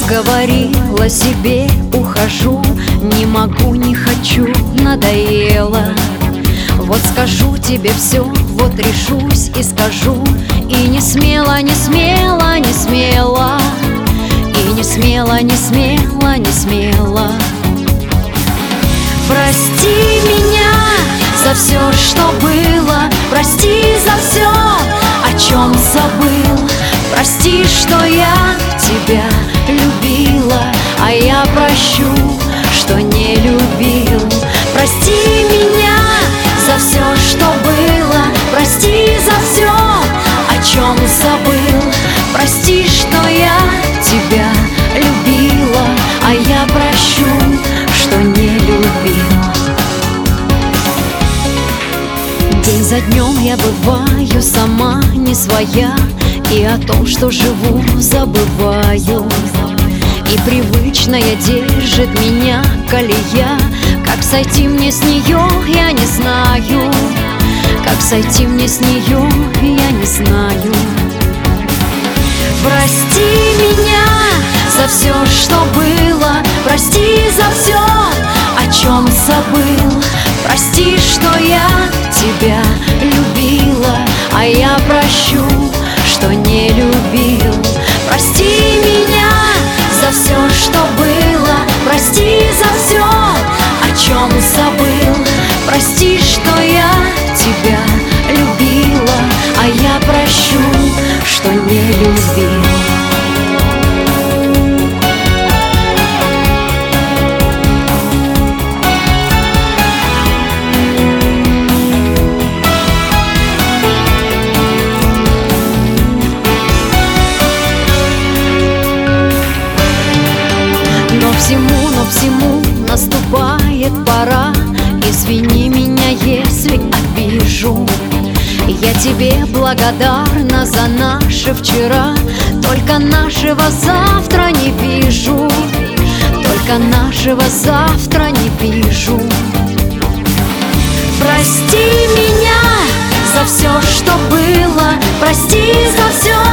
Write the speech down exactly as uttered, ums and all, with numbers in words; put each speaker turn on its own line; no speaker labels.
говорила себе, ухожу, не могу, не хочу, надоело. Вот скажу тебе все, вот решусь и скажу. И не смело, не смело, не смело. И не смело, не смело, не смело. Прости меня за все, что было. Прости за все, о чем забыл. Прости, что я тебя любила, а я прощу, что не любил. Прости меня за все, что было. Прости за все, о чем забыл. Прости, что я тебя любила, а я прощу, что не любил. День за днем я бываю сама не своя, и о том, что живу, забываю. И привычная держит меня колея. Как сойти мне с нее, я не знаю. Как сойти мне с нее, я не знаю. Прости меня за все, что было. Прости за все, о чем забыл. Прости, что я тебя любила, а я прощу, что не любил. Прости меня за все, что было. Прости за все, о чем забыл. Прости, что я тебя любила, а я прощу, что не любил. Всему, но всему наступает пора. Извини меня, если обижу. Я тебе благодарна за наше вчера. Только нашего завтра не вижу. Только нашего завтра не вижу. Прости меня за все, что было. Прости за все,